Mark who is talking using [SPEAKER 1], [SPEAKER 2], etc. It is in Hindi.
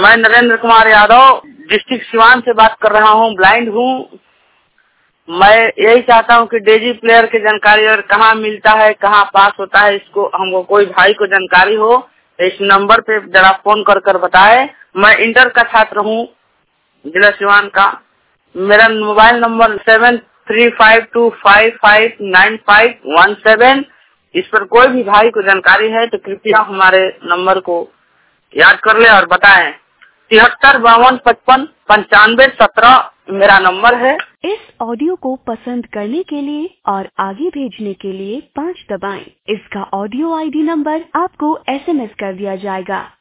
[SPEAKER 1] मैं नरेंद्र कुमार यादव डिस्ट्रिक्ट सिवान से बात कर रहा हूँ। ब्लाइंड हूँ। मैं यही चाहता हूँ कि डेजी प्लेयर की जानकारी और कहाँ मिलता है, कहाँ पास होता है, इसको हमको कोई भाई को जानकारी हो इस नंबर पे जरा फोन कर बताए। मैं इंटर का छात्र हूँ, जिला सिवान का। मेरा मोबाइल नंबर 7352559517। इस पर कोई भी भाई को जानकारी है तो कृपया हमारे नंबर को याद कर ले और बताएं। 7352559517 मेरा नंबर है।
[SPEAKER 2] इस ऑडियो को पसंद करने के लिए और आगे भेजने के लिए 5 दबाएं। इसका ऑडियो आईडी नंबर आपको SMS कर दिया जाएगा।